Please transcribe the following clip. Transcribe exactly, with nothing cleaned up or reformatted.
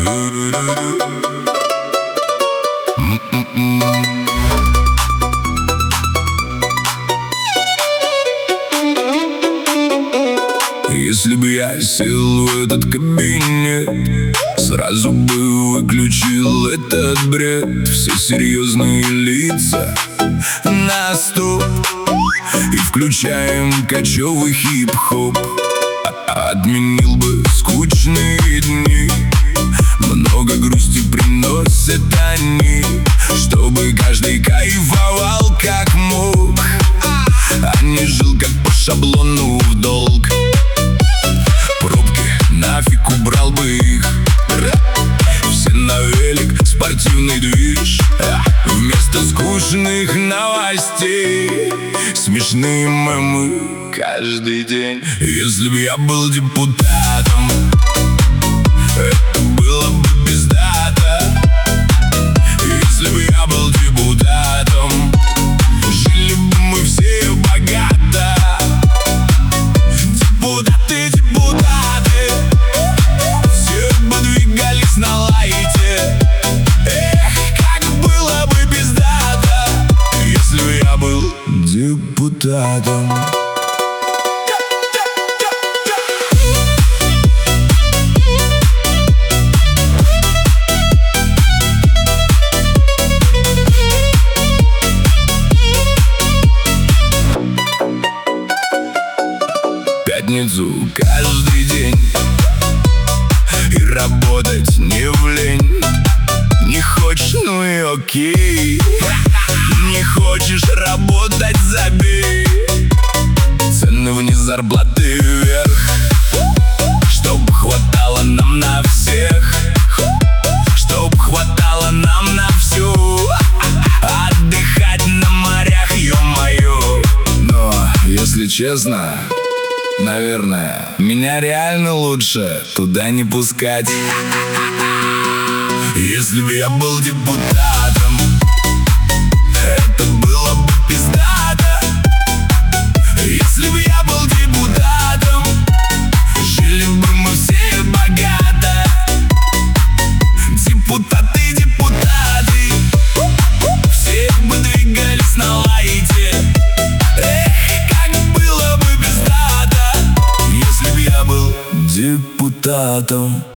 Если бы я сел в этот кабинет, сразу бы выключил этот бред. Все серьезные лица на стоп, и включаем кочевый хип-хоп. Отменил бы скучные дни, много грусти приносят они, чтобы каждый кайфовал как мог, а не жил как по шаблону в долг. Пробки нафиг убрал бы их, все на велик, спортивный движ. Вместо скучных новостей смешные мемы каждый день. Если бы я был депутатом, это было бы пиздато. Если бы я был депутатом, жили бы мы все богато. Депутаты, депутаты, все бы двигались на лайте. Эх, как было бы пиздато, если бы я был депутатом. Пятницу каждый день, и работать не в лень. Не хочешь, ну и окей. Не хочешь работать, забей. Цены вниз, зарплаты вверх, чтоб хватало нам на всех, чтоб хватало нам на всю. Отдыхать на морях, ё-моё. Но, если честно, наверное, меня реально лучше туда не пускать. Если бы я был депутатом, это было бы пиздато. Если бы я был депутатом, жили бы мы все богато. Депутаты, депутаты, все бы двигались на лайте. Эх, как было бы пиздато, если бы я был депутатом.